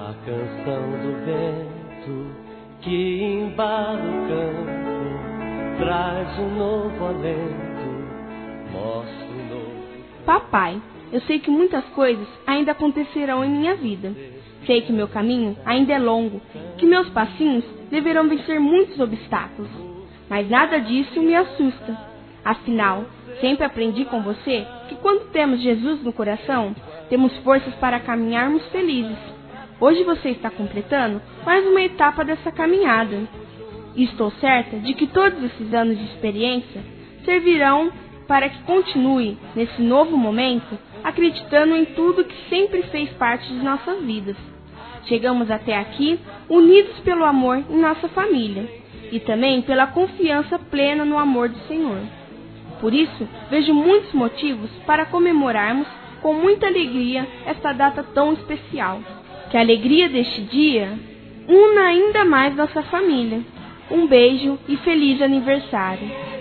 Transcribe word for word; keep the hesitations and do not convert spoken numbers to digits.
A canção do vento que embala o campo traz um novo alento, mostra um novo... Papai, eu sei que muitas coisas ainda acontecerão em minha vida. Sei que meu caminho ainda é longo, que meus passinhos deverão vencer muitos obstáculos. Mas nada disso me assusta. Afinal, sempre aprendi com você que quando temos Jesus no coração, temos forças para caminharmos felizes. Hoje você está completando mais uma etapa dessa caminhada. E estou certa de que todos esses anos de experiência servirão para que continue, nesse novo momento, acreditando em tudo que sempre fez parte de nossas vidas. Chegamos até aqui unidos pelo amor em nossa família e também pela confiança plena no amor do Senhor. Por isso, vejo muitos motivos para comemorarmos com muita alegria esta data tão especial. Que a alegria deste dia una ainda mais nossa família. Um beijo e feliz aniversário!